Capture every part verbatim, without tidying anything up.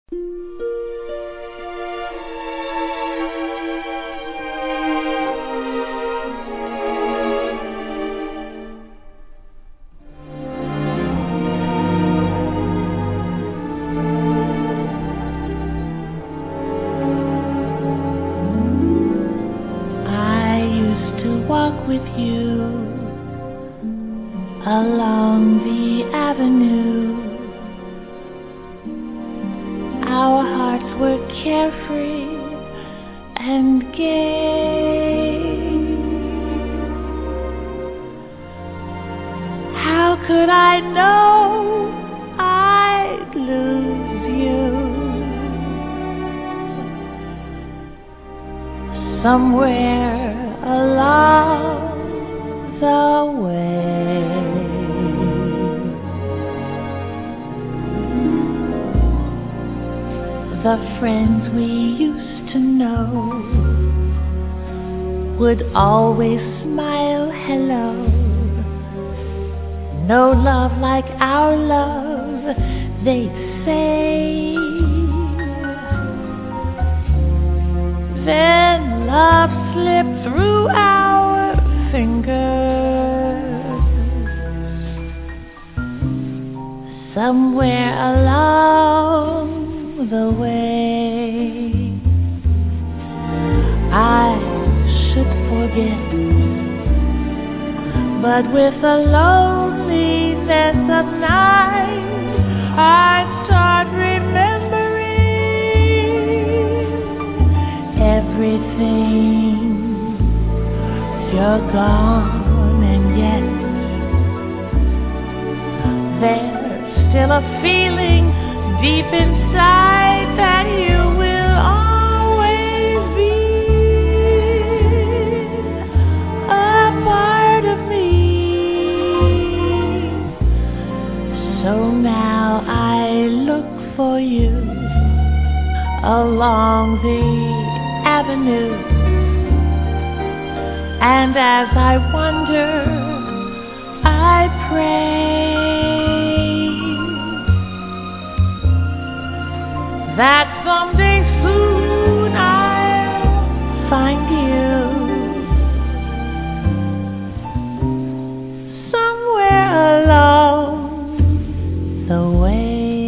I used to walk with you along the avenue. Our hearts were carefree and gay. How could I know I'd lose you? Somewhere along the way, the friends we used to know would always smile hello. No love like our love, they'd say. Then love slipped through our fingers. Somewhere along the way, I should forget, but with the loneliness of night, I start remembering everything. You're gone, and yet there's still a feeling deep inside that you will always be a part of me. So now I look for you along the avenue, and as I wonder, I pray that someday soon I'll find you somewhere along the way.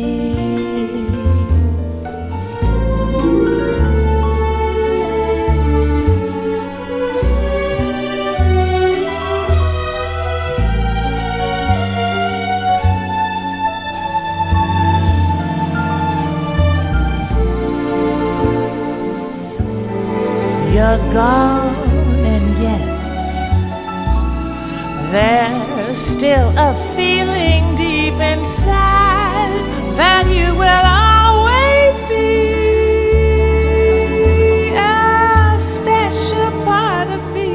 You're gone, and yet there's still a feeling deep inside that you will always be a special part of me.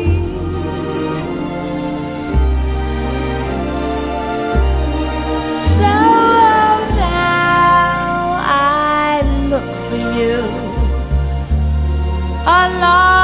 So now I look for you along